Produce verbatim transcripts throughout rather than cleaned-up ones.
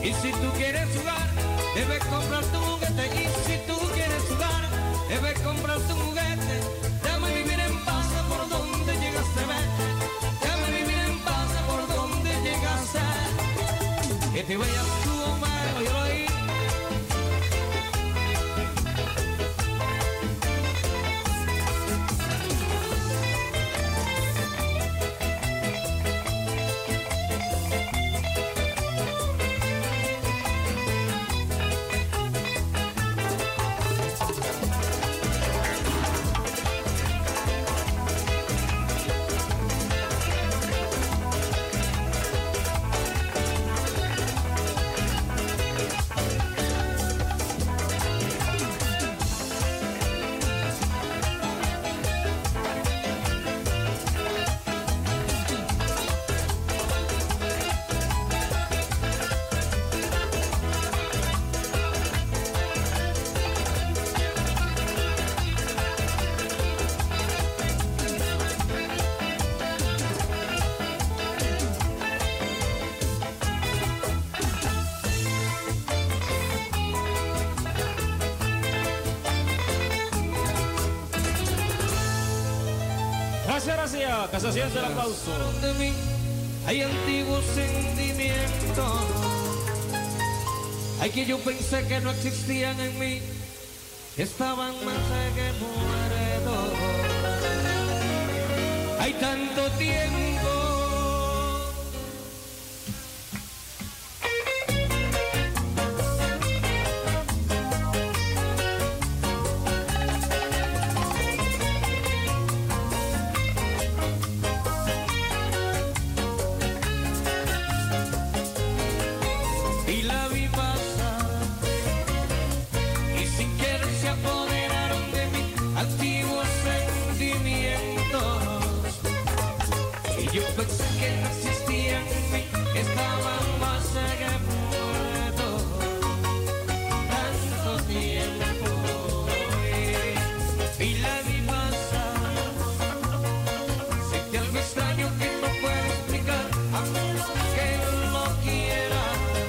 Y si tú quieres jugar, debes comprar tu juguete. Y si tú quieres jugar, debes comprar tu juguete. Déjame vivir en paz por donde llegaste, vete. Déjame vivir en paz por donde llegaste. Que te vayas tú, Omar, yo lo oí. Gracias, gracias. Que se siente el aplauso. De mí hay antiguos sentimientos. Hay que yo pensé que no existían en mí. Estaban más que muertos. Hay tanto tiempo. Y la vi pasar, y sin querer se apoderaron de mí antiguos sentimientos. Y yo pensé que no existían en mí, estaban más que muertos. Tanto tiempo, y la vi pasar. Sentí algo extraño que no puedo explicar, a menos que lo quiera.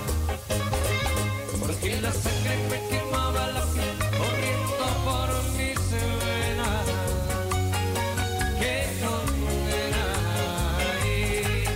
Porque la sangre me quemaba la piel, corriendo por mis venas. Que no era ahí.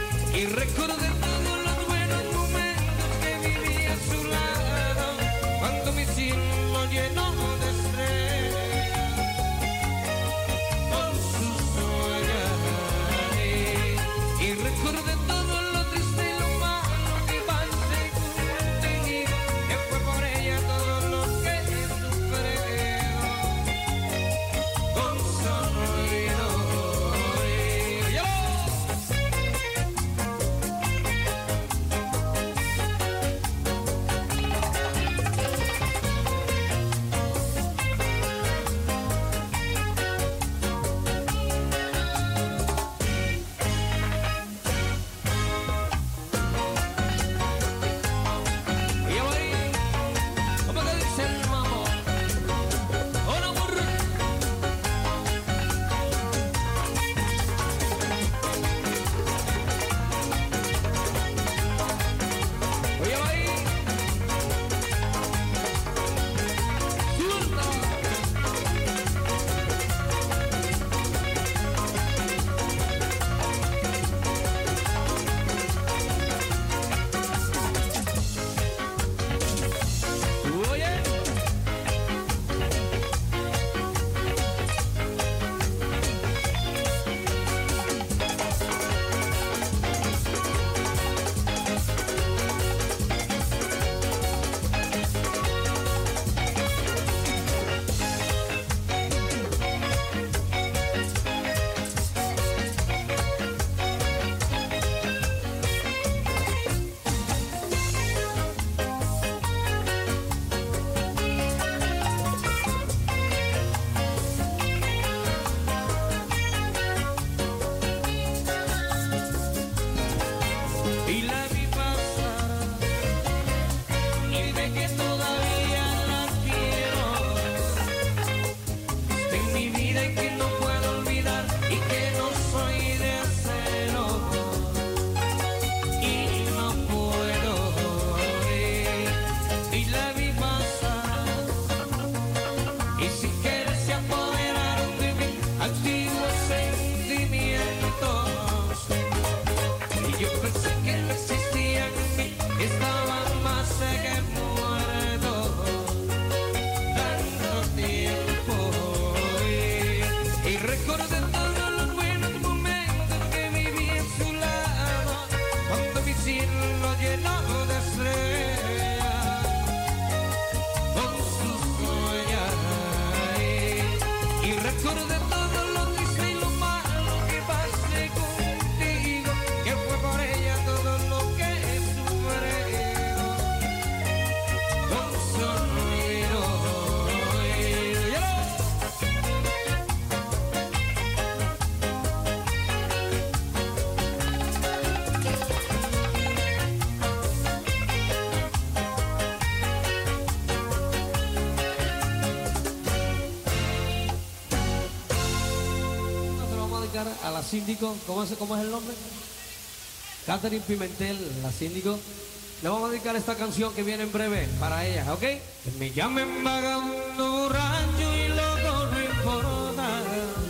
dedicar a la síndico, ¿cómo es, cómo es el nombre? Catherine Pimentel, la síndico. Le vamos a dedicar esta canción que viene en breve para ella, ¿ok? Que me llamen vagabundo, borracho y loco, no importa.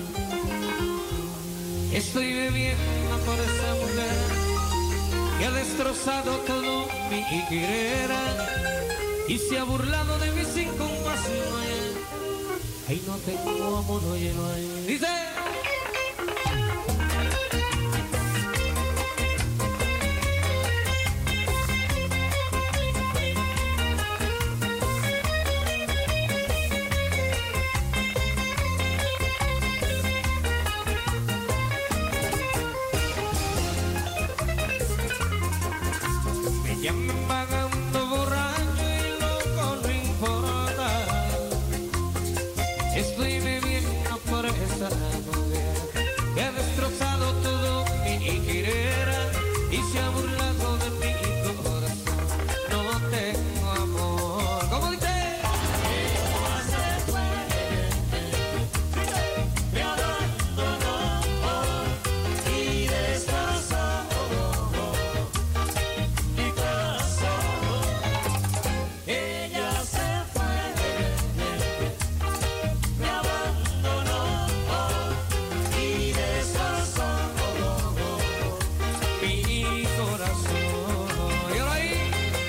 Estoy bebiendo por esa mujer que ha destrozado todo mi querer y se ha burlado de mí sin compasión. Ay, no tengo amor, oye, no hay. Dice. Me llaman vagabundo, borracho y loco, no importa. Estoy bebiendo por esa mujer que ha destrozado todo mi querer y se ha burlado de mi corazón. No tengo amor. ¿Cómo dice? Ella se fue, me abandonó y destrozó mi corazón. Ella se fue, me abandonó y destrozó mi corazón. Y ahora ahí.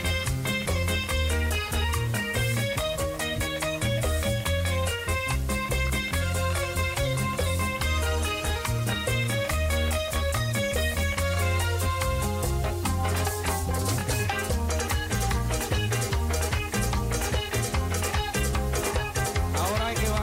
Ahora hay que va.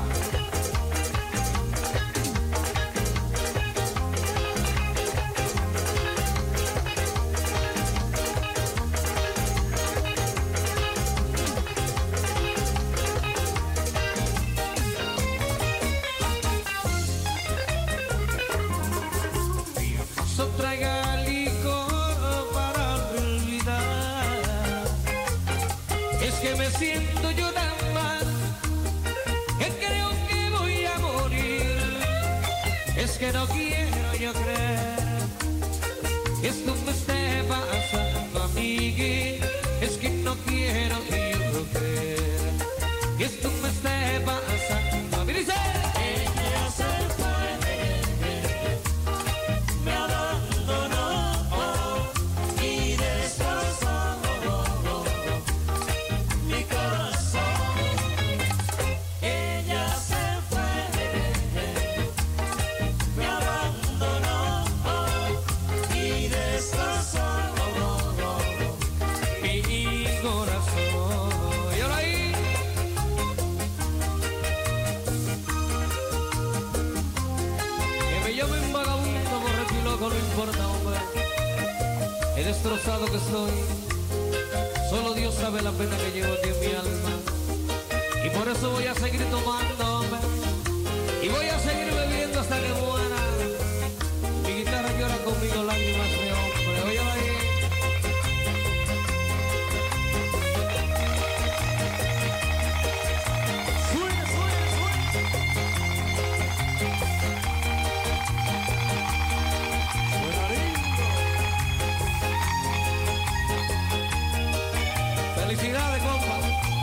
So traiga licor para olvidar. Es que me siento yo tan mal que creo que voy a morir. Es que no quiero yo creer que esto me esté pasando a mí. Es que no quiero yo creer que esto me esté pasando a mí. Dice. Ella se fue, me abandonó y destrozó mi corazón. Ella se fue, me abandonó y destrozó mi corazón. Y ahora ahí. Que me llamen vagabundo, borracho y loco, no importa, hombre. He destrozado que soy. Solo Dios sabe la pena que llevo aquí en mi alma. Y por eso voy a seguir tomando, hombre. Y voy a seguir bebiendo hasta que muera. Mi guitarra llora conmigo lágrimas de hombre. Oye, ahí. Suena, suena, suena. Suena lindo. Felicidades, compa.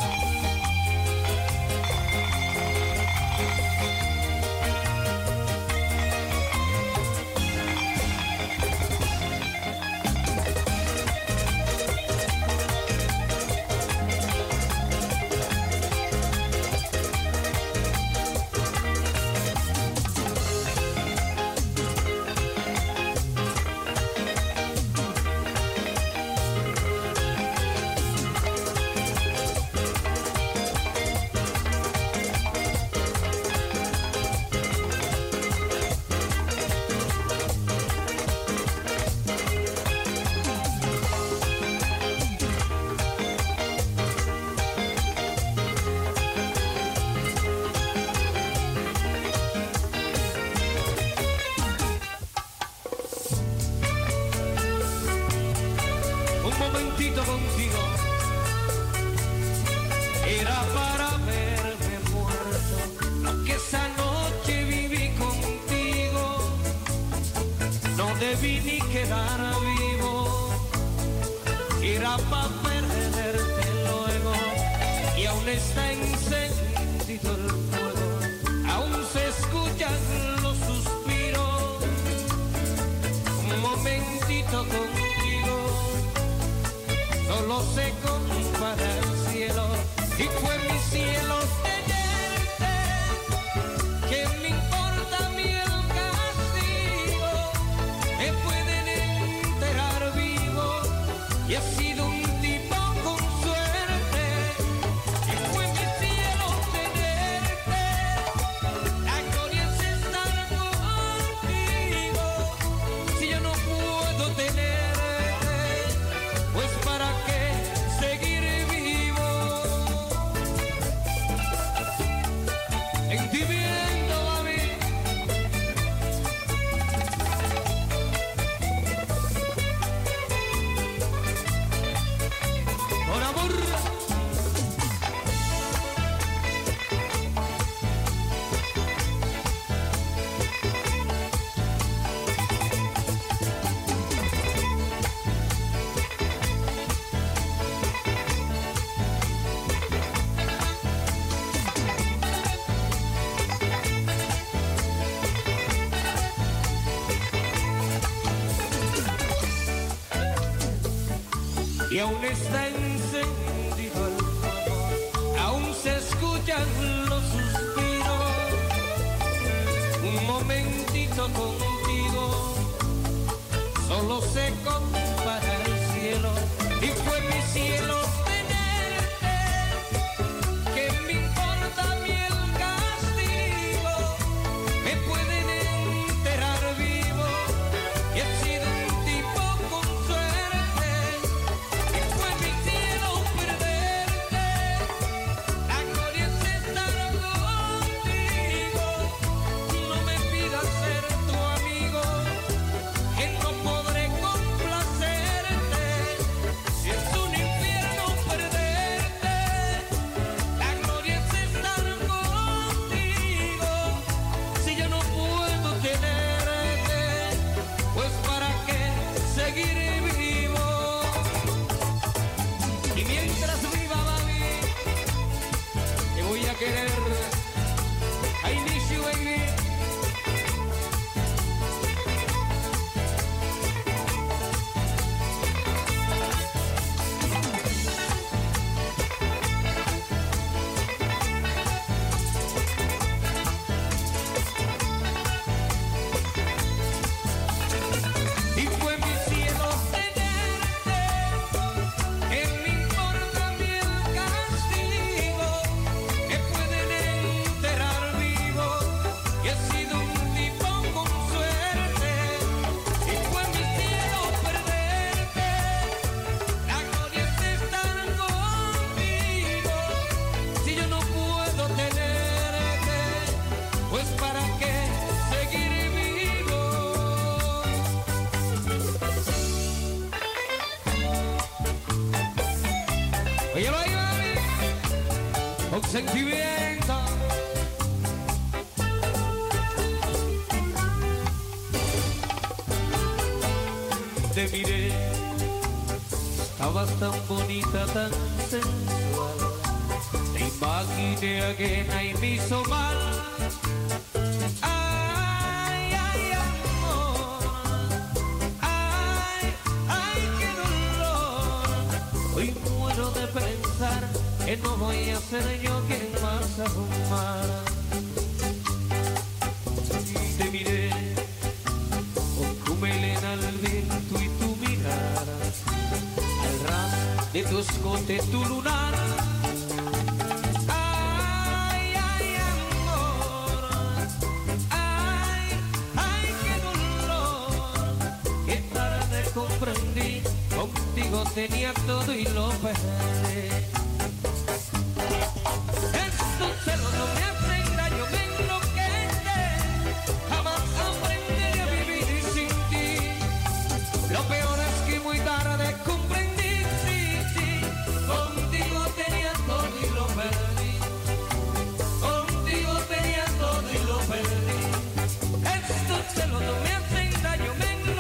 momentito contigo era para verme muerto, aunque esa noche viví contigo no debí ni quedar vivo, era pa' perderte luego, y aún está encendido el fuego, aún se escuchan los suspiros, un momentito contigo, solo se compara el cielo, y fue mi cielo tenerte, que me importa a mí el castigo, me pueden enterrar vivo, y he sido un tipo con suerte, y fue mi cielo tenerte, la gloria es estar contigo, si yo no puedo tenerte, pues para qué seguir vivo, en ti viendo a mí, por amor. Y aún está encendido el fuego, aún se escuchan los suspiros, un momentito contigo, solo se compara el cielo, y fue mi cielo tenerte, que me importa a mí el castigo, me pueden enterrar vivo, y he sido un tipo con suerte, y fue mi cielo perderte, la gloria es estar contigo, no me pidas ser tu amigo, que no podré complacerte, si es un infierno perderte, la gloria es estar contigo, si yo no puedo tenerte, pues para qué seguir vivo, y mientras viva mami, te voy a querer, I miss you baby. Y fue mi cielo tenerte, que me importa a mí el castigo, me pueden enterrar vivo, y he sido un tipo con suerte, y fue mi cielo perderte, la gloria es estar contigo, si yo no puedo tenerte, pues para qué seguir vivo. Óyelo ahí, mami, con sentimiento. Te miré, estabas tan bonita, tan sensual, te imaginé ajena y me hizo mal. Ay, ay, amor, ay, ay, qué dolor. Hoy muero de pensar que no voy a ser yo quien más amara. Te miré con tu melena al viento y tu mirada, al ras de tu escote, tu lunar. Ay, ay, amor, ay, ay, qué dolor. Qué tarde comprendí, contigo tenía todo y lo perdí. Estos celos no me hacen daño, me enloquecen, jamás aprenderé a vivir sin ti. Lo peor es que muy tarde comprendí, sí, sí, contigo tenía todo y lo perdí. Contigo tenía todo y lo perdí. Estos celos no me hacen daño, me enloquecen,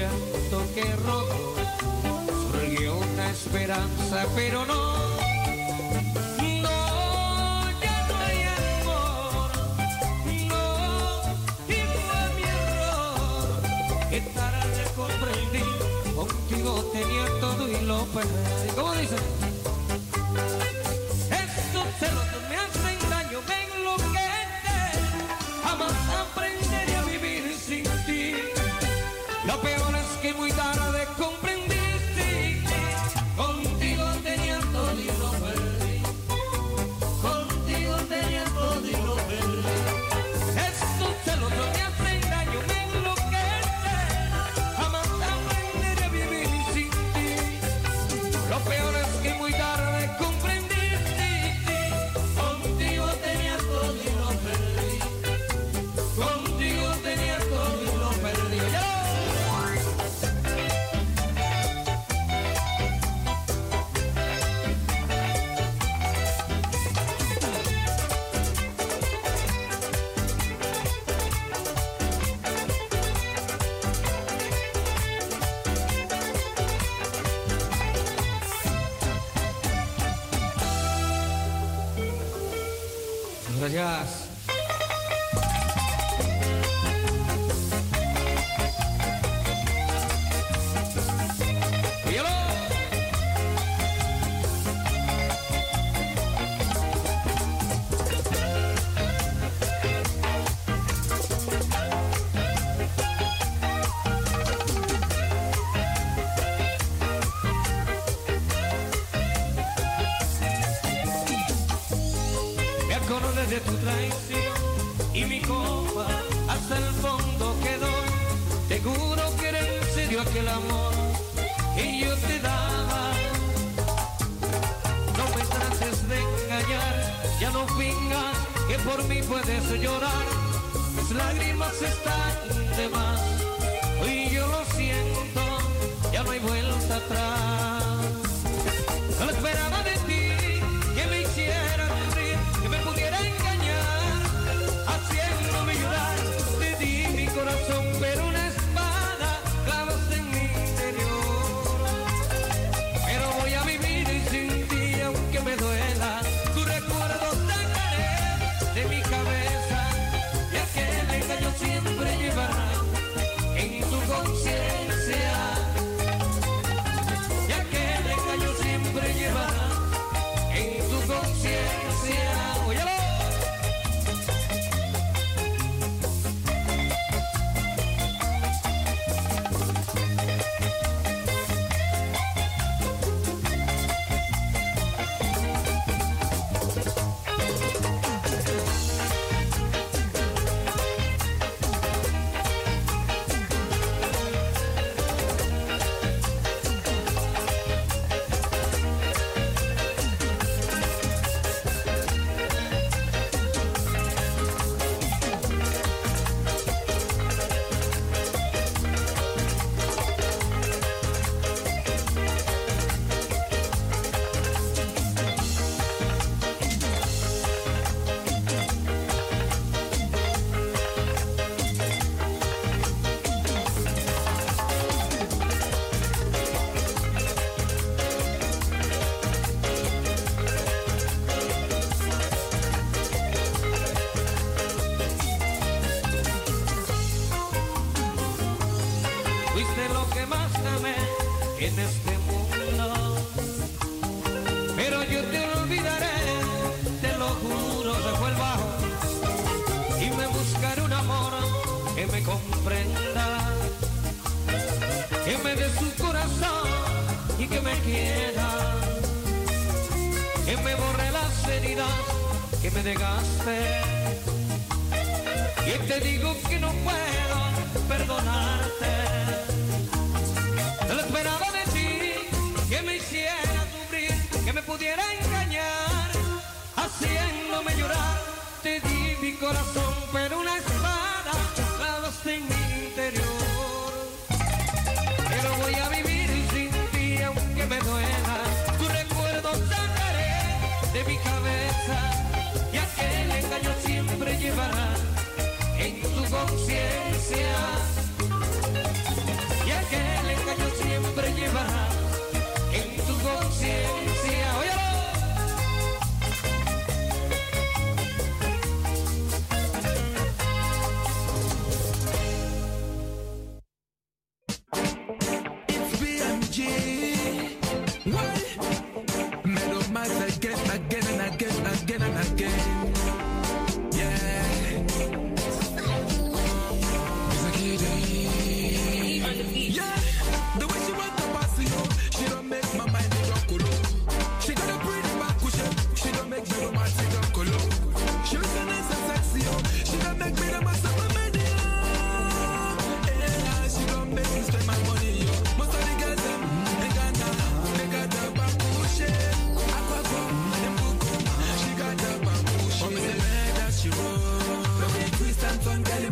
llanto que rodó, surgió una esperanza, pero no, no, ya no hay amor, no, y fue mi error, que tarde comprendí, contigo tenía todo y lo perdí. ¿Cómo dice? Estos celos me hacen daño, me enloquecen, jamás aprenderé a vivir sin ti. Lo peor es que muy tarde comprendí, sí, contigo tenía todo y lo perdí, contigo tenía todo y lo perdí. Estos celos me hacen daño, me enloquecen, jamás aprenderé a vivir sin ti. Lo peor es que muy tarde comprendí, sí, sí, contigo tenía todo y lo perdí, contigo tenía todo y lo perdí. ¡Ya! Gracias. ¡Dígalo! Me acordé de tu traición y mi copa hasta el fondo quedó. Te juro que era en serio aquel amor que yo te daba. No me trates de engañar, ya no fingas que por mí puedes llorar. Mis lágrimas están de más, hoy yo lo siento, ya no hay vuelta atrás. No lo esperaba de ti, que me hiciera sufrir, que me pudiera engañar, haciéndome llorar. Te di mi corazón, pero una espada clavaste en mi interior. Pero voy a vivir sin ti, aunque me duela. Tu recuerdo sacaré de mi cabeza, y aquel engaño siempre llevará en tu conciencia. Y aquel engaño siempre llevará en tu conciencia. ¡Óyalo! Fuiste lo que más amé en este mundo, pero yo te olvidaré, te lo juro. Se fue el bajo y me buscaré un amor que me comprenda, que me dé su corazón y que me quiera, que me borre las heridas que me dejaste. Y te digo que no puedo perdonarte. No lo esperaba de ti, que me hiciera sufrir, que me pudiera engañar, haciéndome llorar. Te di mi corazón, pero una espada clavaste en mi interior. Pero voy a vivir sin ti, aunque me duela. Tu recuerdo sacaré de mi cabeza, y aquel engaño siempre llevará en tu conciencia. Y aquel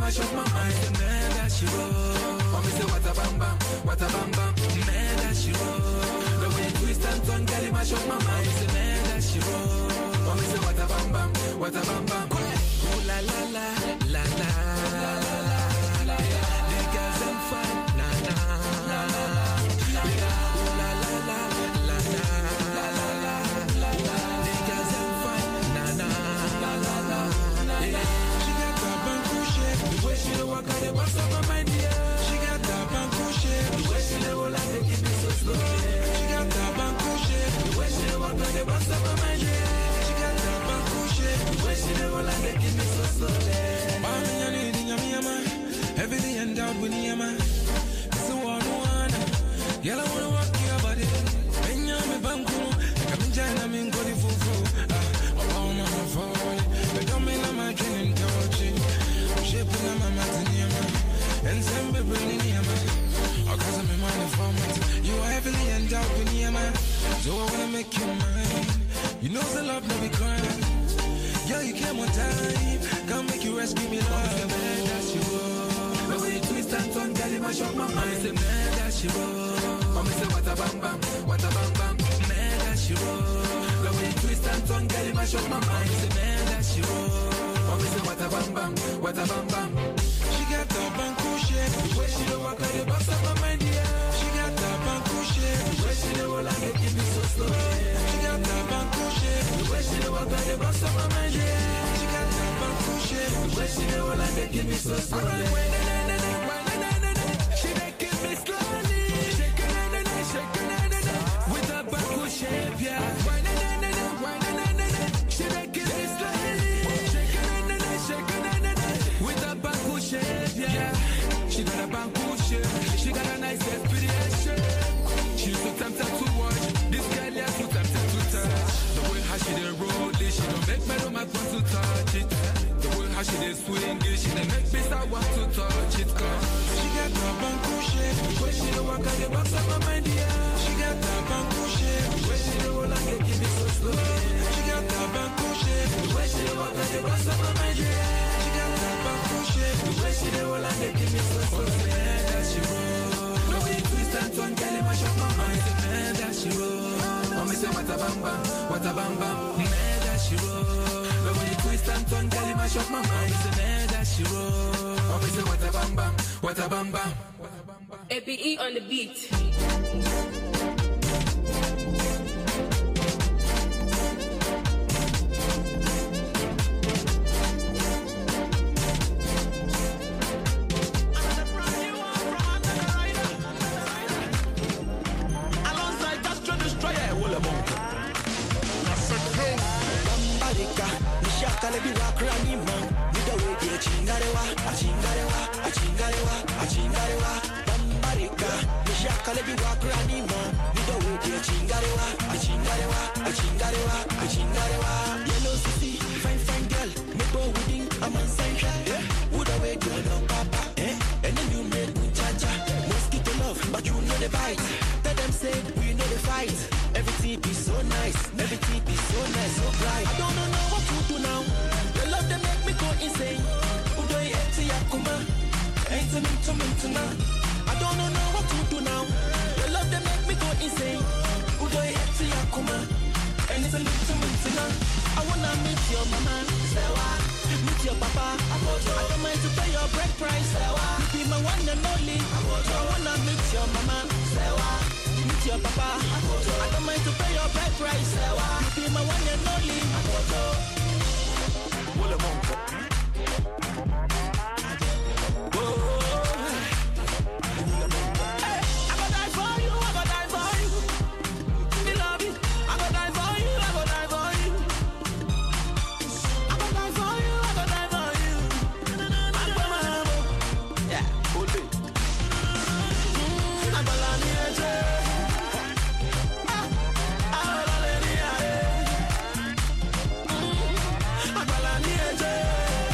mash up my mind. The man that she wrote. Oh, me say what a bam bam, what a bam bam. Man that she wrote. The way you twist and turn, girl, it mash up my mind. It's the man that she wrote. Oh, me say what a bam bam, what a bam bam. Ooh la la la la la la la la. The girls them fine, na na na na. Ooh la la la la la la la la la. The girls them fine, na na na na na. She got that banku shape, the way she walk out the box of my mind, yeah. She got that banku shape, the way she roll and they keep me so slow. She got that banku shape, the way she walk out the box of my mind, yeah. She got that banku shape, the way she roll and they keep me so slow. Mommy, I need you, man. Heavily endowed with you, man. So one one, girl, I wanna walk your body. Benjamin Banku, come in China, I'm in Cody Fufu. Ah, oh, mama, fall. But don't mean I'm a training touch. I'm shaping on my mountain, man. And some people in here, man. Cause I'm in my format. You are heavily endowed with you, man. So I wanna make you mine. You know the love no be crime. Girl, you came on time. Come make you rescue me, love. Man, that's you. The way you twist and turn, girl, you mash up my mind. Say, man, that's you. Oh, me say, what a bam bam, what a bam bam. Man, that's you. The way you twist and turn, girl, you mash up my mind. Say, man, that's you. Oh, me say, what a bam bam, what a bam bam. She got the banku shape, the way she don't walk out the box of my mind, yeah. She got the banku shape, the way she don't roll and they keep me so slow. She got the banku shape, the way she don't walk out the box of my mind, yeah. She got the banku shape, the way she don't roll and they keep me so slow. She making me slowly, shaking na na na, shaking na na na, with the banku shape, yeah. Why na na na na, why na na na na, she making me slowly, shaking na na na, shaking na na na, with the banku shape, yeah. She got a banku shape, she got a nice aspiration. She's so tempted to watch this girl, yeah, so tempted to touch. The way how she dey roll it, she don't make me no want to touch it. The way how she dey swing it, she dey make me start want to touch it. Cause she got the banku shape, the way she dey walk out the box of my mind, yeah. She got the banku shape, the way she dey roll and they keep it so slow. She got the banku shape, the way she dey walk out the box of my mind, yeah. She got the banku shape, the way she dey roll and they keep it so slow. Man, that she roll, the way you twist and turn, girl, it mash up my mind. Man, that she roll, oh me say what a bam bam, what a bam bam. Man, that she roll, the way you twist and turn, girl, it mash up my mind. Say man, that she roll, oh me say what a bam bam, what a bam bam. A P E on the beat. Kalebi wa krani man, mida we di chingarewa, chingarewa, chingarewa, chingarewa, bambarika. Misha kalebi wa krani man, mida we di chingarewa, chingarewa, chingarewa, chingarewa. Yellow city, fine fine girl, me go wedding, I'm on sunshine. Yeah, would away go no papa, eh? And then you make me cha-cha. Mosquito love, but you know the bite. Tell them say we know the fight. Everything be so nice, everything be so nice, so bright. I don't know what to do now. The love they make me go insane. Udo eti yakuma, eti mintu mintuna. I don't know what to do now. The love they make me go insane. Udo eti yakuma, eti mintu mintuna. I wanna meet your mama, Sewa. Meet your papa, I don't mind to pay your bread price, Sewa. You be my one and only. I wanna meet your mama, Sewa. Meet your papa, I don't mind to pay your bread price, Sewa. You be my one and only. Wole monko. Hey, I go die for you, I go die for you. Me love you, I go die for you, I go die for you. I go die for you, I go die for you. I go my hammer, yeah, hold it. I go la niente, ah, I go la niente. I go la niente.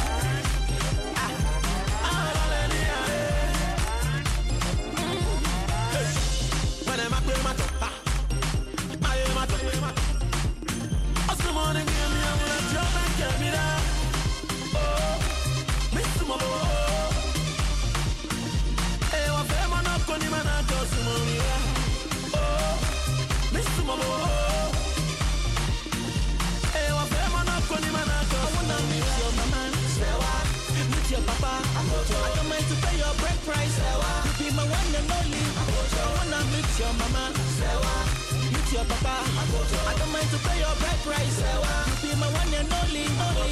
your papa. I don't mind to pay your bread price. You be my one and only. I wanna meet your mama. Meet your papa. I don't mind to pay your bread price. You be my one and only.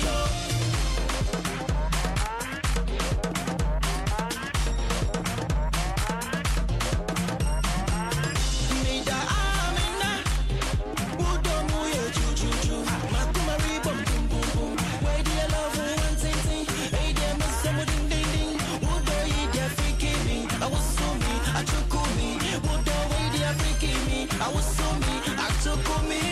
I was so me, I took on me.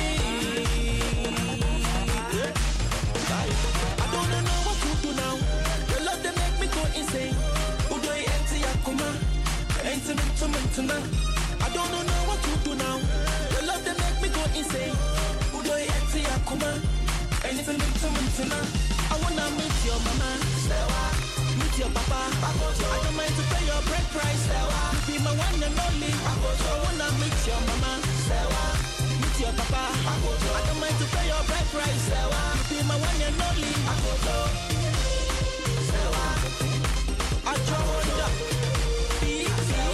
I don't know what to do now. Your love they make me go insane. Udo empty akuma, empty me I don't know what to do now. Your love they make me go insane. Udo empty akuma, empty me I wanna meet your mama, meet your papa. I don't mind to pay your bread price. You be my one and only. I wanna meet your mama, meet your papa. I don't mind to pay your bread price. You be my one and only. I draw wonder. Be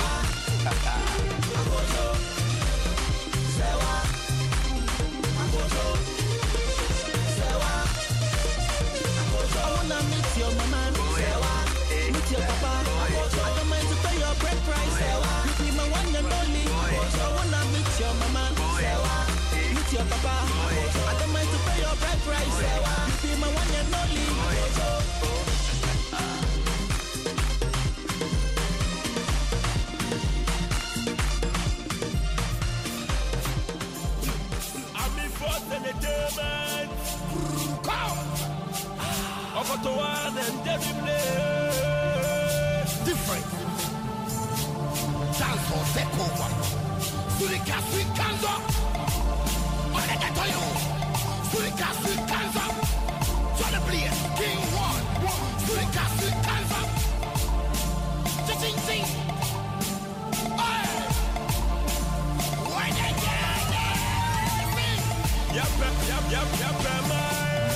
I wanna meet your mama, meet your papa. I don't mind to pay your bread price. You be my one and only. I wanna meet your mama, meet your papa. I don't mind to pay your bread price. You be my one and only. I'm in force and the German. Come! Over to one and every play. Different. Dance for take over. Sulika sweet canzo. On the get to you. Sulika sweet canzo. Johnny Blaze, King One. Sulika sweet canzo. Ching ching. Hey. Why they get it? Yep, yep, yep, yep, yep, man.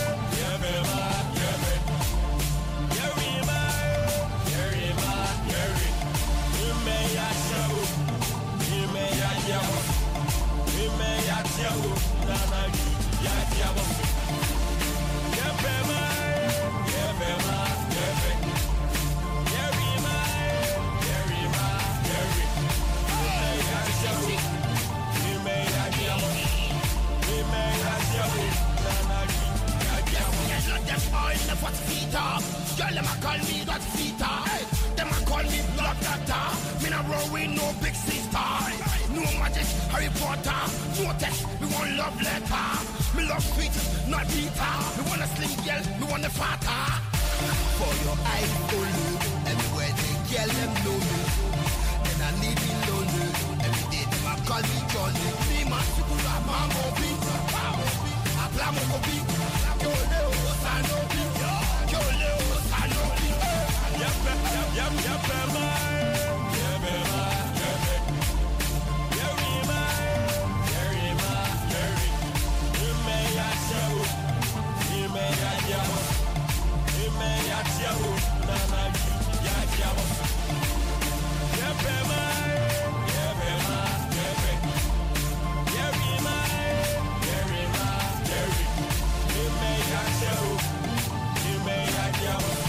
Girl, them a call me that Vita. Hey, them a call me Blood Doctor. Me not roll with no big sister. No magic, Harry Potter. No test, me want love letter. Me love sweet, not bitter. Me want a slim girl, me want a fatter. For your eyes only, everywhere they girl them know me. Then I need me lonely. Every day them a call me Johnny. Me man, people are mammo beat. I play my copy. Yo, Leo, I know me. Yo, Leo, I know me. Yep, yep, yep, yep, yep, man. Yep, yep, yep. Yerima, Yerima, Yerima. You may ask you. You may ask you. You may ask you. Nana, ask you. Yep, man. Yep, man. Yep. Yerima, Yerima, Yerima. You may ask you. You may ask you.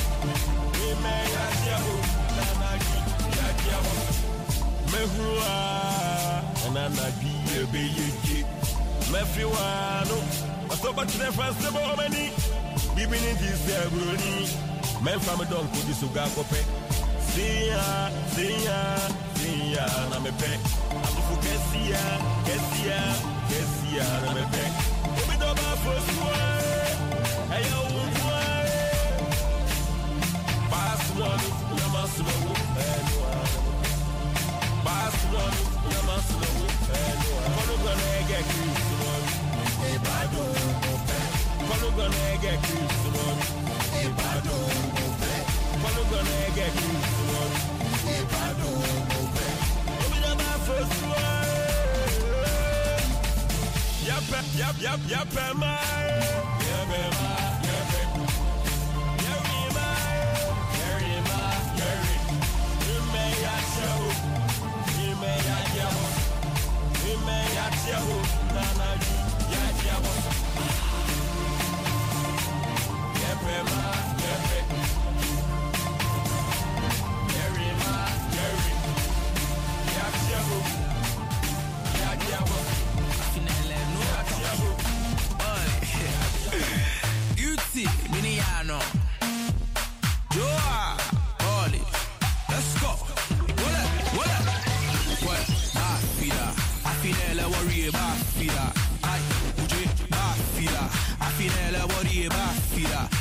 Mehua and Anna be ye. Mefriwano, a sober reference to Bomani. We've been in this ceremony. Men from a dog put this Ugakope. See ya, see ya, see ya, and I'm a pet. I'm a Kessia, Kessia, Kessia, and I'm a pet. We don't have first one. I own one. Barcelona, Yamaslo, and Barcelona, Yamaslo, and Pologon get Christmas. A bado, Pologon get Christmas. A bado, Pologon get Christmas. A bado, we don't have first one. Yap, yap, yap, yap, am I? Yap, am I? Yap, yap, am I?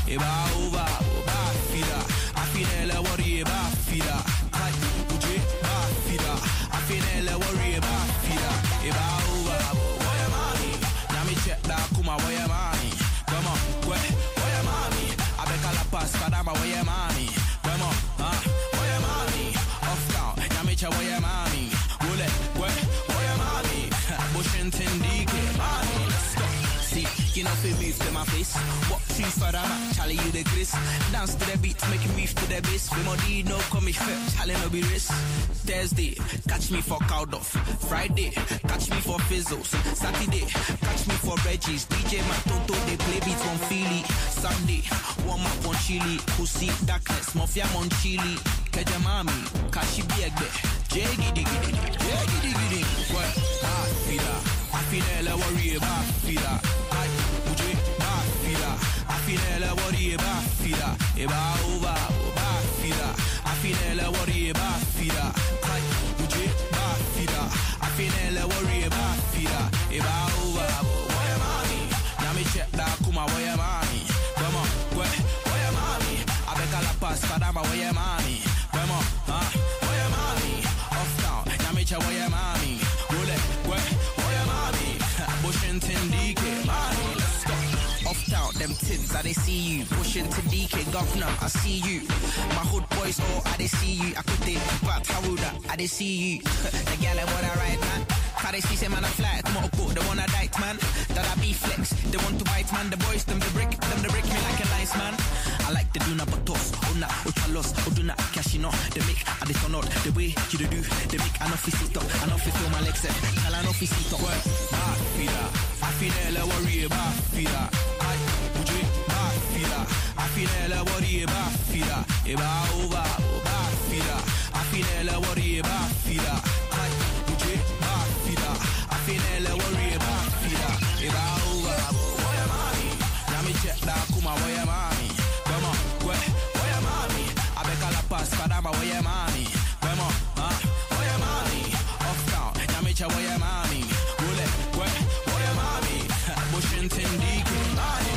eba over, ba fida. Afinele worry ba fida. Kai uje ba fida. Afinele worry ba fida. Eba over, boy mami. Now me check that kuma boy mami. Come on, boy, boy mami. I beg a la pass, kadama boy mami. Come on, ah, boy mami. Off down, now me check boy mami. Wole, boy, boy mami. Bushington D K, mami. Let's go. See, you know fi move to my face. What two for that man? Charlie you the Chris. Dance to the beat, make you move to the bass. We more D no come me fit. Charlie no be wrist. Thursday, catch me for Cowdoff. Friday, catch me for Fizzles. Saturday, catch me for Reggie's. D J Matonto, they play beats on Philly. Sunday, warm up on Chili. Pussy darkness, mafia on Chili. Kejamami, Kashi Biegbe. Jiggy diggy diggy, jiggy diggy diggy. What? Ah, fida. Afinele worry about fida. Ay, uje, ba fida. Afinele worry about fida. Eba over, ba fida. Afinele worry about fida. Ay, uje, ba fida. Afinele worry about fida. Eba over, boy mami. Now me check that kuma boy mami. Come on, boy, boy mami. I beg a la pass, kadama boy mami. Come on, ah, boy mami. Off down, now me check boy mami. Roll it, boy, boy mami. Bushington D K, mami. Let's go. Off down, them tins, I they see you. Bushington D K, governor, I see you. My hood boys, oh, I they see you. I could take back, how would I they see you. The gal, I wanna ride, man. How they see say man I fly, tomorrow go, they wanna dite, man. That I be flex, they want to bite, man. The boys, them the brick, them the brick me like a nice man. I like the do not but toss, oh nah, oh chalos, oh do not cash in, they make, I they turn out, the way you do, they make an office sit up, an office feel my legs set, tell an office sit up. Bah, fida, I feel the worry, bah, fida, I, uji, bah, fida, I feel the worry, bah, fida, eba over, bah, fida, I feel the worry, bah, fida, I, uji, bah, fida, I feel the worry, bah, fida, eba over, boy mami, now me check that kuma boy mami, come on, boy, boy mami, I beg a la pass, kadama boy mami, come on, ah, boy mami, off down, now me check boy mami, roll it, boy, boy mami, Bushington D K, mami,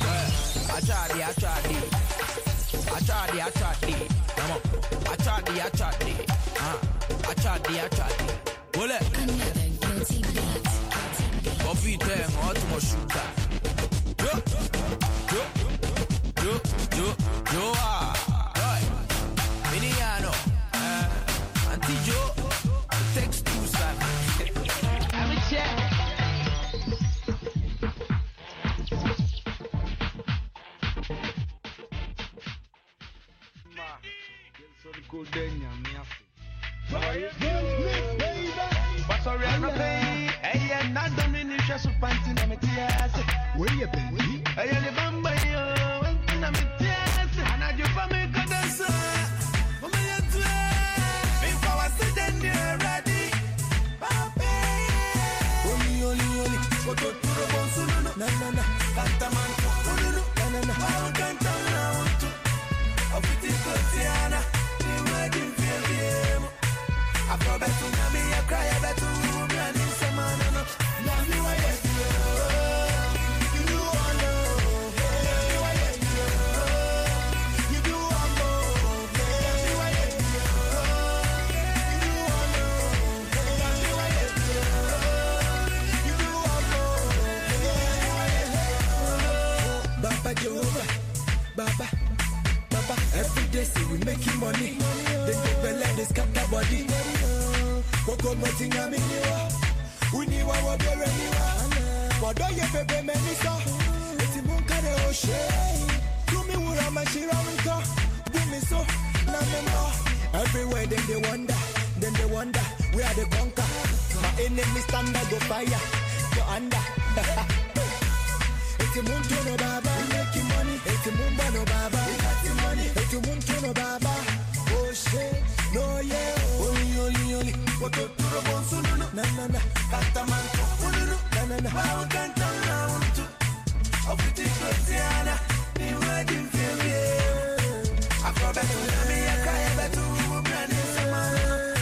I tried it, I tried it, I tried it, I tried it, come on, I tried it, I tried it, ah, I tried it, I tried it, roll it. Coffee time, hot to my shooter. Yo, yo, yo, yo, yo, ah, right. Miniano, uh, Auntie Joe, it takes two, son. I'm a check. But sorry, I'm not paying. Hey, and not domination, so panting, I'm a tears. Where you been? Hey, and the bamba, and I'm a tears. And I do for me, because I'm so. For me, I'm too. If I was sitting there ready, Papa. Only, only, only. What to the bones, no, no, no, no. Cantaman, no, no, no, no, no. I can't tell now to. Of it is Luciana. The wedding film. I go back to Nami, I cry back to Rani, Samana. Nami, why you do all know? Nami, why you do? You do all know. Nami, why you do? You do all know. Nami, why you do? You do all know. Nami, why you do? Baba Jehovah, Baba, Baba. Every day, see we making money. Then they belay, they scatter body. Coco Motinga Miniwa, Uniwa Wabereniwa, Wadoya Bebe Menisa, Etimunka de Oshe, Tumi Wura Mashiramika, Bumiso, Namema. Everywhere then they wonder, then they wonder, we are the conquer. My enemy stand up, go fire, you're under. Etimunka no Baba, we making money, Etimumba no Baba, we got the money, Etimunka no Baba, oh shit, no yeah. Only, only, what to the bones, no, no, no, no, Cantaman, no, no, no, no, I can't tell now to. Of the Tiana, the wedding film, I go back to me, I cry back to Granny Samana.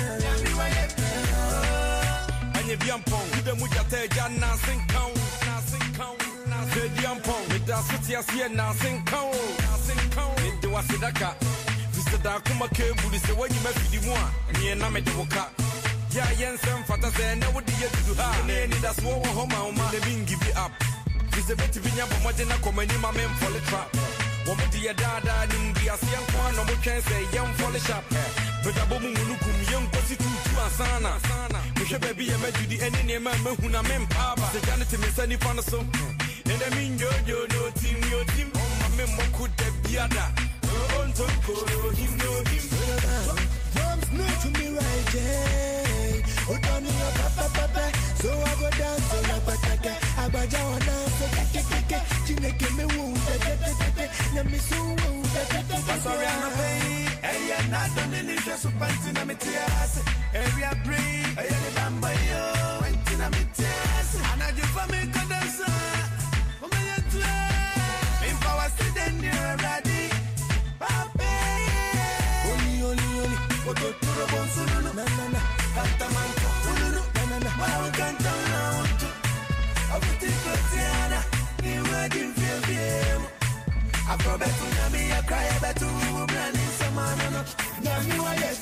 And if you're pong, you don't want to tell Jan Nassing Count, Nassing Count, Nassing Count, with the city as here, Nassing Count. Me do a sedaka. Visada kuma kebu di se when you met with the one. And ye na me de woka. Ya yen sem fata se na wodi ye du ha. Ne ni da so wo homa uma le bin give it up. Visa beti binya bo mo de na komani ma men fall trap. Wo mo di ya dada ni ndi ase en kwa no mo twen se yen fall sharp. But abo mu mu kum yen kwasi tu tu asana. Me hwe baby ye majudi eni ne ma mahu na men pa ba. Se jane te me sani fa no so. And I mean yo yo no team yo team. Oh my men mo could de biada. Oh on to go him no him. Drums new to me right there. Oh down in your papa papa. So I go dance on a pataka. Abaja wana so keke keke. Chineke me woo da da da da. Na me so woo da da da. Sorry I'm not paying. Hey, I'm not done in this just panting on me tears. Every I breathe, I am the bamba yo. Panting on me tears. And I do for me condense. For me to play. In power sit then you're ready. Pape. Oli oli oli. Oto turo bonsu no na na na. Kanta manko. Ululu na na na. Wow kanta na unto. Abuti kotiana. Ni wadi mfiem. I go back to Nami, I cry back to Brand in some man. Nami, why yes,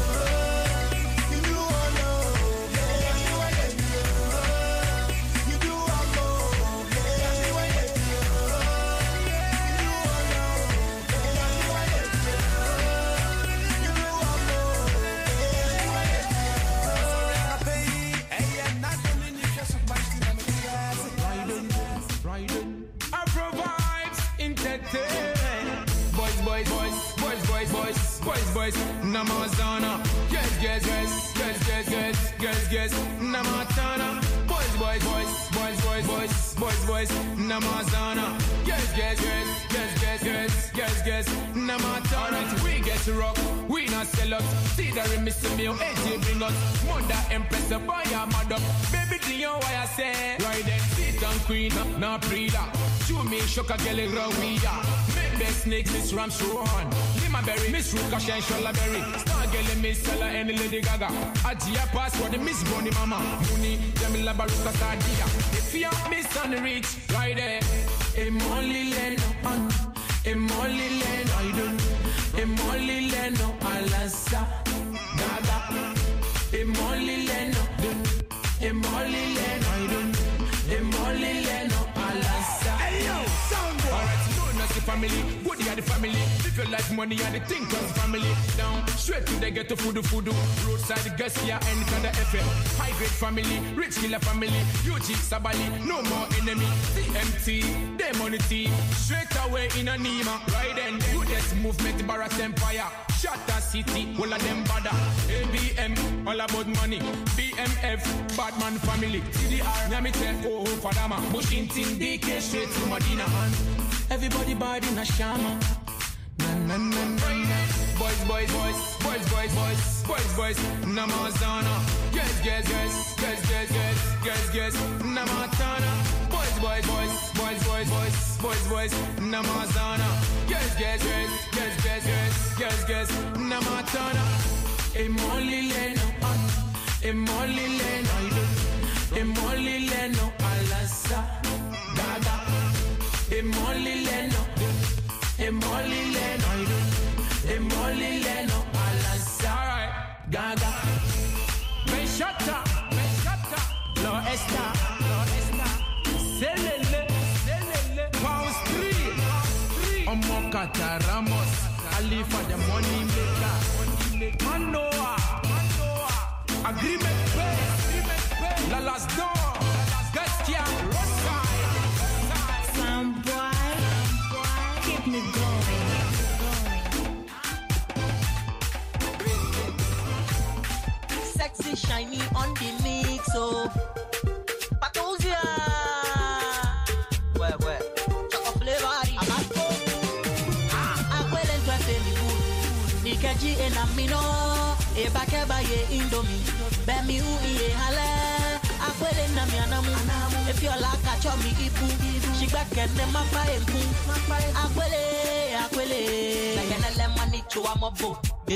you do all know. Nami, why yes, you do all know. Nami, why yes, you do all know. Nami, why yes, you do all know. Nami, why yes, sorry, I'm paying. Hey, I'm not doing it just a bunch of them. Riding, riding. I provide entertainment. Boys, boys, boys, boys, boys, boys, boys, boys, Namazana. Yes, yes, yes, yes, yes, yes, yes, yes, Namatana. Boys, boys, boys, boys, boys, boys, boys, boys, Namazana. Yes, yes, yes, yes, yes, yes, yes, yes, Namatana. We get to rock, we not sell up. See the remix to me, A J bring us. Mother Empress, the boy, I'm mad up. Baby, do you know what I say? Right then, sit down, queen, now pre-da. Show me, shock a girl, Rawia. Make best snake, Miss Rams Rohan. Lima Berry, Miss Ruka, Shan Shalaberry. Star girl, Miss Sella, and Lady Gaga. Ajia password, Miss Bonnie Mama. Mooney, Jamila Baruka Sadia. If you have Miss on the reach, right there. A Molly Leno, a Molly Leno, I don't. A Molly Leno, Alasa. Gaga. A Molly Leno, a Molly Leno, I don't. A Molly Leno, Alasa. Hey yo, sound boy. Alright, you know the family. Good you the family. If you like money, you the think of family. Down, straight to the ghetto food, food. Roadside Garcia and Kanda F M. High grade family, rich killer family. U G Sabali, no more enemy. T M T, Demonity. Straight away in a Nima. Right then, you this movement, Barras Empire. Shatter City, all of them bada. A B M, all about money. B M F, Batman family. T D R, Nyamite, oh, Fadama. Bushin Tin, D K, straight to Medina. Everybody bad in a shama. Na na na na. Boys, boys, boys, boys, boys, boys, boys, boys, Namazana. Yes, yes, yes, yes, yes, yes, yes, yes, Namatana. Boys, boys, boys, boys, boys, boys, boys, boys, Namazana. Yes, yes, yes, yes, yes, yes, yes, yes, Namatana. A Molly Leno, a Molly Leno, a Molly Leno, Alasa, Gaga. A Molly Leno, a Molly Leno, a Molly Leno, Alasa, Gaga. Me shata, me shata, Lo Esta, Lo Esta, Selele, Selele, Power Street, Omokata Ramos, Ali for the money maker, Manoa, Manoa, Agreement Pay, Agreement Pay, La Las Door, Gaskia, Rosa. Some boy, keep me going. Sexy, shiny on the mix, oh. Patozia. Where, where? Choco flavor. Amasco. Ah, I will enjoy the food. Nikaji and Amino. Eba keba ye indomie. Bemi u iye hale. I will end up yanamu. If you're like a chummy ipu. She back and then my fire. I will, I will. Like an lemon to a mobo.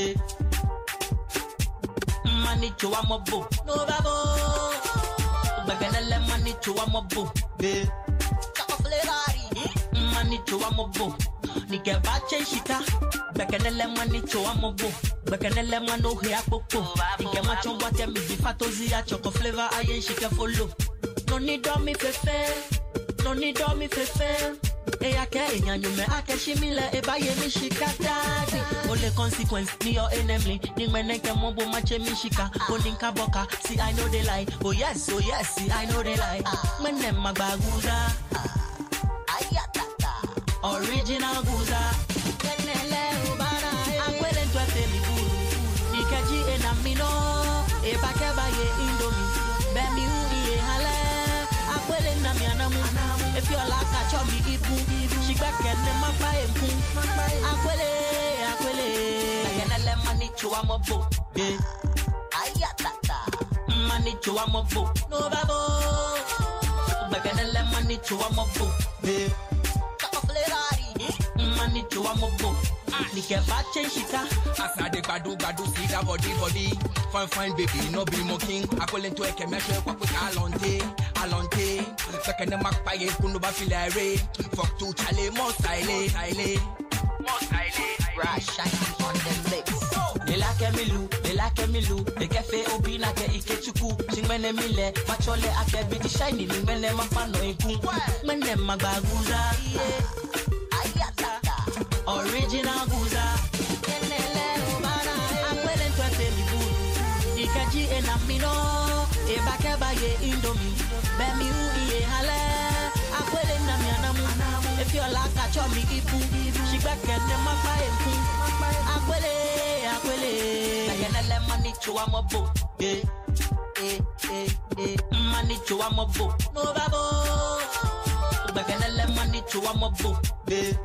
Money to a mobo. No babo. Bagana money to a mobo. Money to a mobo. Nike bache shika. Bekenele mani cho amobo. Bekenele mano he akoko. Nike macho wate mi bifatozi ya choco flavor ayen shike follow. No need on me fefe. No need on me fefe. Eya ke enyanyume ake shimile eba ye mi shika daddy. Only consequence ni your enemy. Ni meneke mombo mache mi shika. Koninka boka, see I know they lie. Oh yes, oh yes, see I know they lie. Menem magbaguza. Ayatata. Original guza. Kenele ubana. Akwele ntwe femi buru. Nikeji enamino. Eba keba ye indomi. Bemi uiye hale. Akwele nami anamu. If you like a chummy ibu, she back and then my fire. Akwele, akwele. I can let money to a mobo. Ayatata. Money to a mobo. No babo. Back and let money to a mobo. Money to a mobo. Nike bache shika. Asa de badu badu see that body body. Fine fine baby, no be mocking. Akole to eke meshe kwa kwa alonte, alonte. Sekene makpaye kunu ba filare. Fuck to chale mo style, style, mo style. Right shining on the mix. They like Emilu, they like Emilu. They cafe obi na ke ikechuku. Singmene mile, machole ake biti shiny. Singmene mapano iku. Mene magbaguza. Original guza. Kenele ubana. Akwele ntwe femi buru. Ikeji enamino. Eba keba ye indomi. Bemi uiye hale. Akwele nami anamu. If you like a chummy ipu. She back and then my fire. Akwele, akwele. Kenele mani chua mobo. Eh, eh, eh, eh. Mani chua mobo. No babo. Kenele mani chua mobo. Eh.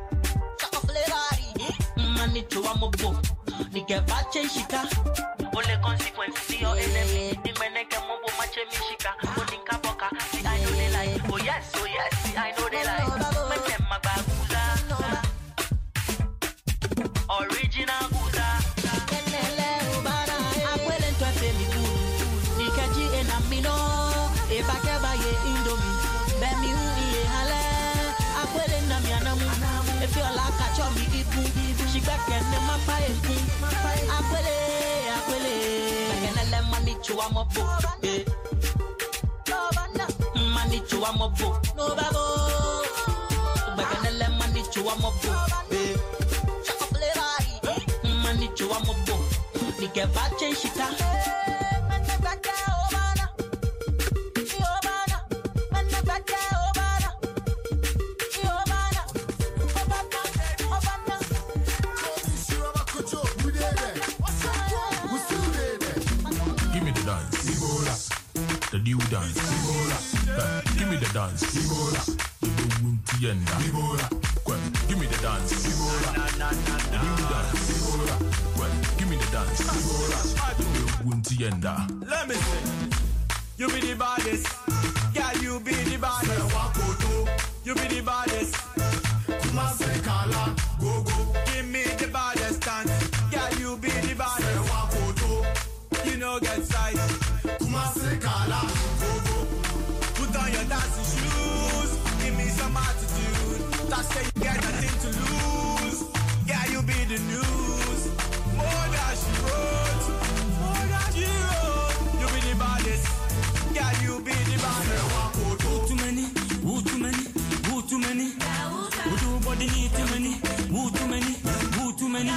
Money to a mobo. Nike bache shika. Only consequence see your enemy. Ni meneke mobo mache mi shika. Koninka boka, see I know they lie. Oh yes, oh yes, see I know they lie. Menem magbaguza. Original guza. Kenele ubana. Akwele ntwe femi buru. Nikeji enamino. Eba keba ye indomi. Bemi uiye hale. Akwele nami anamu. If you like a chummy ipu. She back and then my fire. Akwele, akwele. Back and let money to a mobo. Eh. Money to a mobo. No babo. Back and let money to a mobo. Eh. Money to a mobo. Nike bache shita. The new dance. Uh, give me the dance. The Wuntienda. Give me the dance. The new dance. Well, give me the dance. The Wuntienda. Let me see. You be the baddest. Girl, you be the baddest. You be the baddest. Kumase kala, go go. Give me the baddest dance. Girl, you be the baddest. You know get size. Kumase kala, go go. Put on your dancing shoes. Give me some attitude. That's say you got nothing to lose. Girl, you be the news. More than she wrote. More than she wrote. You be the baddest. Girl, you be the baddest. Who too many? Who too many? Who too many? Who do body need too many? Who too many? Who too many?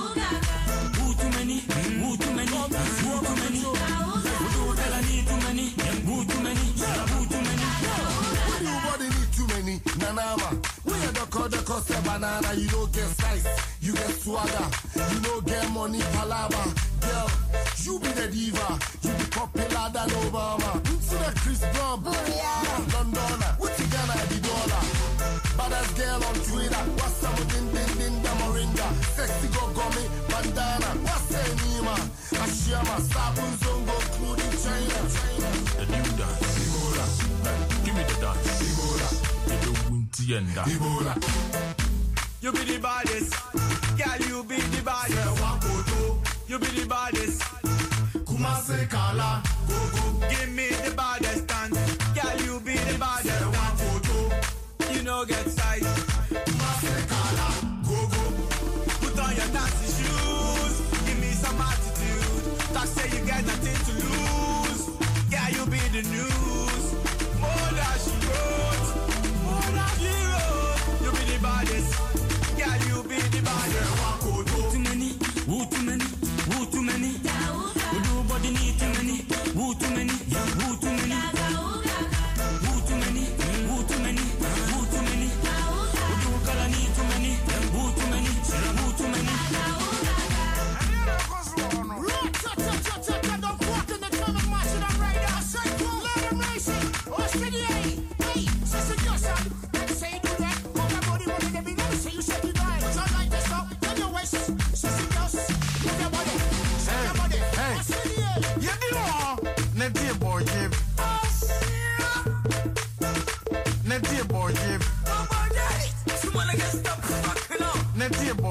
Who too many? Who too many? Who too many? Who do tell I need too many? Who too many? Who too many? Who do body need too many? Nanama. We are the call the cost of banana. You don't get size. You get swagger. You don't get money palava. Girl, you be the diva. You be popular than Obama. See the Chris Brown. Yeah, Londona. What's the Ghana the dollar? Baddest girl on Twitter. What's some din din din the moringa? Sexy go gummy bandana. What's the name? Ashiyama sabun zongo including China. The new dance. Give me the dance. The Wuntienda. You be the baddest. Girl, you be the baddest. You be the baddest. Kumase kala, go go. Give me the baddest dance. Girl, you be the baddest. You know get size. Kumase kala,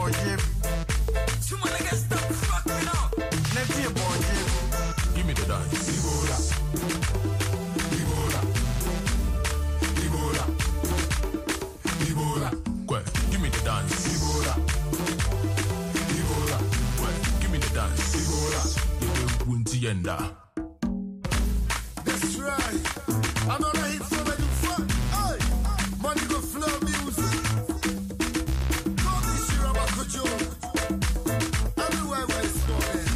boy Jim. Someone like us stop fucking up. Next year boy Jim. Give me the dance. Ebola. Ebola. Ebola. Ebola. Quick, give me the dance. Ebola. Ebola. Quick, give me the dance. Ebola. You won't yenda. That's right. Another hit for the front. Hey, money go flow music. Call me Shirabako joke. Everywhere where it's going.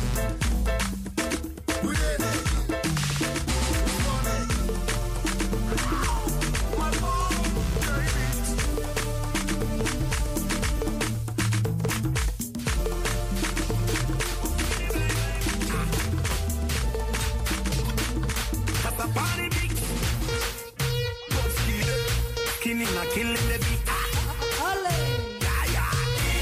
We did it. It's on it. My phone, Killing a killing the beat. Ole. Yeah, yeah.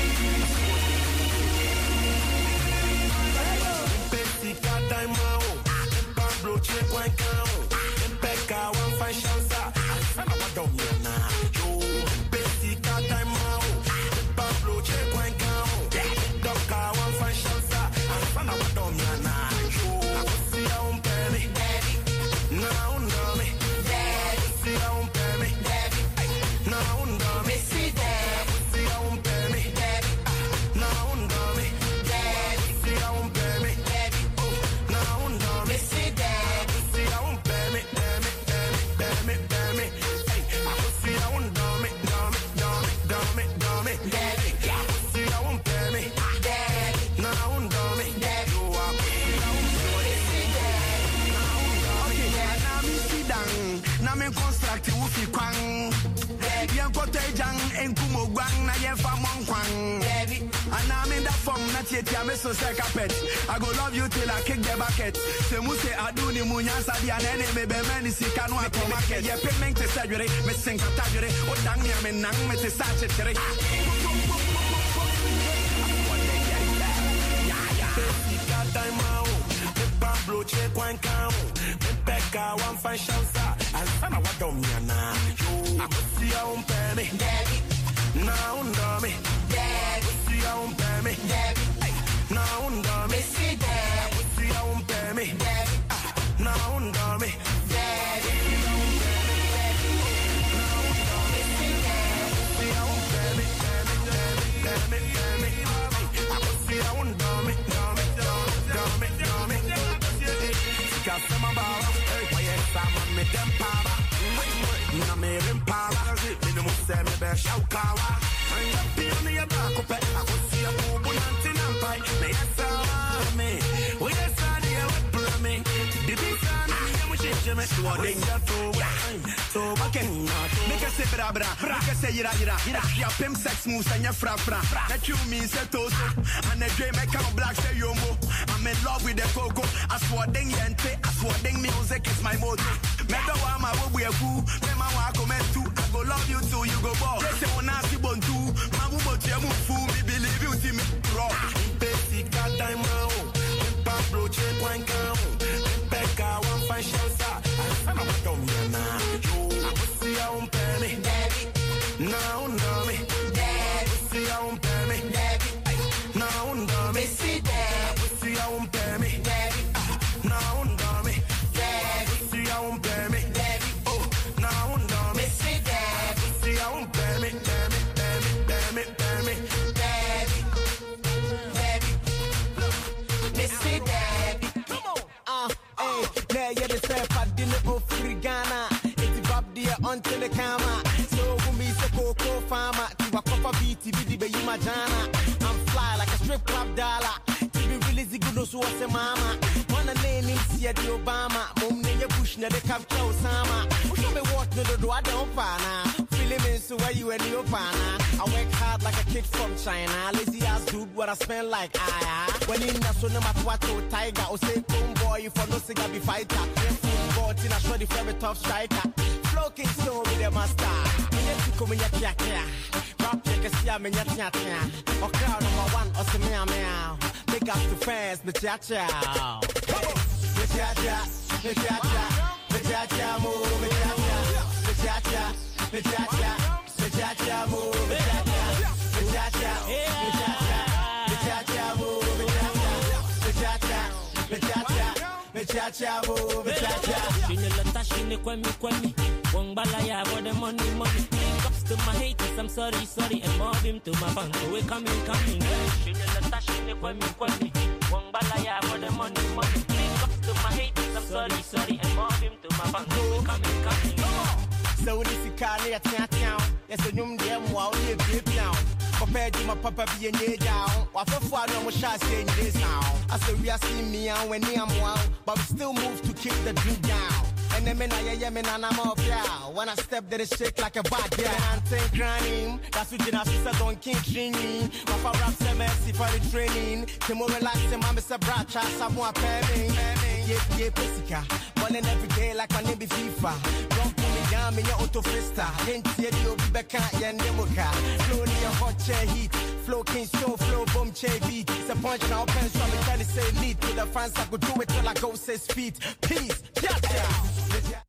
Pesica daimao, Pablo chequancao, Pekka one five shansa. Sana wadomina. Yo, Pesica daimao, Pablo chequancao, Doka one five shansa. Sana wadomina. Yo, see how I'm penny. Now, no me. See how I'm penny. Now, no me. See how I'm penny. Now, no me. See how I'm penny. Oh, now, no me. See how I'm penny. Penny, penny, penny, penny. Hey, I will see how I'm dummy, dummy, dummy, dummy, dummy. Hey, I will see how I'm penny. Now, I'm dummy. You are na me construct wufi kwang yen kote jang enkumo gwang na yen fa mon kwang ana me da form na tietia me so say carpet I go love you till I kick the bucket se mu se aduni mu nyansa dia na ne me be mani sika no akọ market ye payment te sadwere me sing katadwere o dan me me nan me te sa chechere Pablo chequancao, Pekka one five shansa. Sana wadomina. Yo, see how I'm penny. Now under me. See how I'm penny. Now under me. See how I'm penny. Now under me. Some about why you sama me dem power. Na me rim power. Me no must say me be shout kawa. Be on the back up. I go see a boo nanti nampai. Me yesa me. We yesa dia we me. The big man me am shit me. So they got to so okay. Make us say bra bra. Make us say yira yira. Ya pim sex moves and ya fra fra. That you mean say toso. And the dream make come black say yombo. I'm in love with the coco. I swear ding yente. I swear ding music is my motto. Meda wa ma wo we ku. Me ma wa comment too. I go love you too. You go ball. They say one asi bon too. Ma wo bo tie mu fu. Me believe you see me raw. Pesica daimao. Pablo chequancao. Pekka one five shansa. Sana wadomina. Yo, see how I'm penny. Now no me. See how I'm penny. Now no me. See how I'm penny. Now no me. See how I'm penny. Oh, now no me. See how I'm penny. Penny, penny, penny, penny. Missy Daddy. Come on. Uh, hey, now you're the same for dinner for free Ghana. It's Bob dear until the camera. So when we say Coco Farmer, to a copper beat, T V, you my jana. I'm fly like a strip club dollar. T V release the good news was a mama. Wanna name him see the Obama. Mom ne ya push na the capture Osama. Show me what no do I don't pana. Feeling me so where you and your pana. I work hard like a kid from China. Lazy ass dude what I spend like ah. When in the so no matter what to tiger or say boom boy if I no cigar be fighter. Football in a shorty from a tough striker. Flow king so with the master. Me to come in ya kia kia. Rap check a sia me ya tia tia. Or crowd number one or some meow meow. Big up to fans, me cha cha. Me cha cha, me cha cha, me cha cha move, me cha cha, me cha cha, me cha cha, me cha cha move, me cha cha, me cha-cha, me cha-cha, me cha-cha, oh, me cha-cha, me cha-cha, me cha-cha, oh, me cha-cha. She ne lata, she ne kwemi, kwemi. Wong balaya for the money, money. Link ups to my haters, I'm sorry, sorry. And mob him to my bank, so we coming, coming. She ne lata, she ne kwemi, kwemi. Wong balaya for the money, money. Link ups to my haters, I'm sorry, sorry. And mob him to my bank, so we coming, coming. So this is Carly at town. Yes, a young damn wow, you be down. Compared to my papa being near down. What for far no more shots saying this now. I said we are seeing me and when I'm wow, but we still move to keep the dream down. And then when I am in and I'm off, yeah. When I step, there it shake like a bad yeah. And think crying, that's what I sister don't keep training. My rap some mercy for the training. Tomorrow relax, and mama say brat, try some more paying. Yeah, yeah, Pessica. Morning every day like my name be FIFA. Don't pull me down, me your auto fista. Didn't see you be back at your nemoka. Flow near hot chair heat. Flow king show, flow boom chair beat. It's a punch now, pen, so I'm trying to say lead. To the fans, I could do it till I go six feet. Peace, yeah, yeah.